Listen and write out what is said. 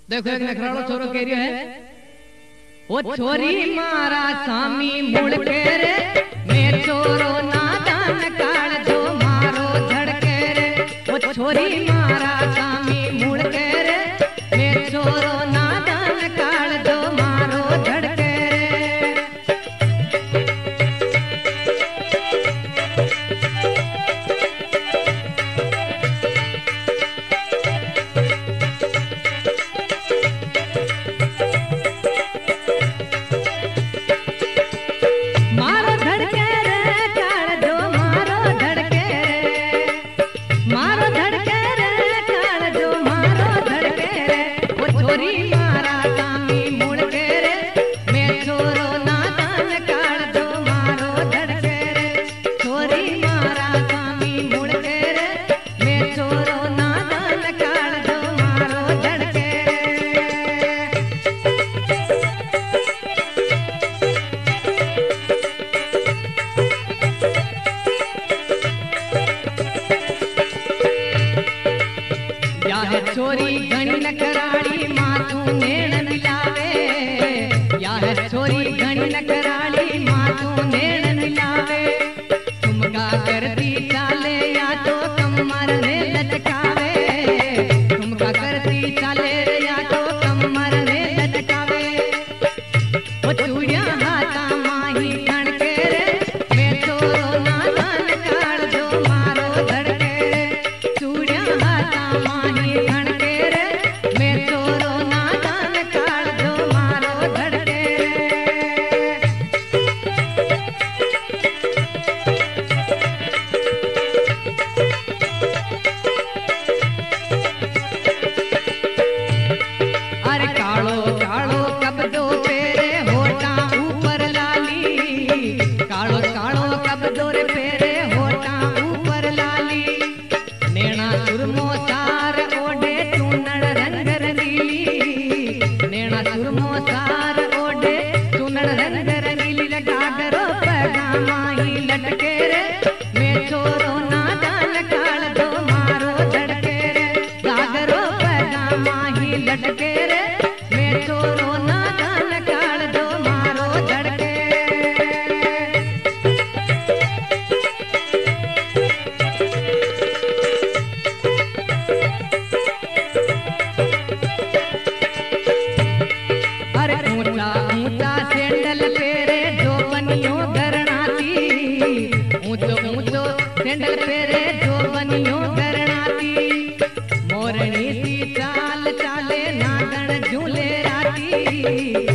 देखो एक नखराड़ो छोरो कह रही है, ओ छोरी मारा सामी मुड़ के रे, मैं चोरो नादान काल जो मारो धड़के रे। ओ छोरी मारा सामी मुड़ के रे, मैं चोरो नादान काल जो मारो धड़के रे। छोरी घणी नखराली माथू नेण मिलावे, या है छोरी घणी नखराली माथू नेण मिलावे। ठुमका करती चाले या तो कमर ने लटकावे, ठुमका करती चाले या तो कमर ने लटकावे। वो चूड़िया हाथा माही खणके रे, मैं चोरो नादान काल जो मारो धड़के रे। चूड़िया हाथा माही लटके रे, मैं चोरो नादान काल जो मारो धड़के। अरे ऊंचा ऊंचा सैंडल पेरे जो बनियो धरणाती, ऊंचो ऊंचो सैंडल पेरे जो बनियो धरणाती। मोरनी सी चाल चाले नागण झूले राती।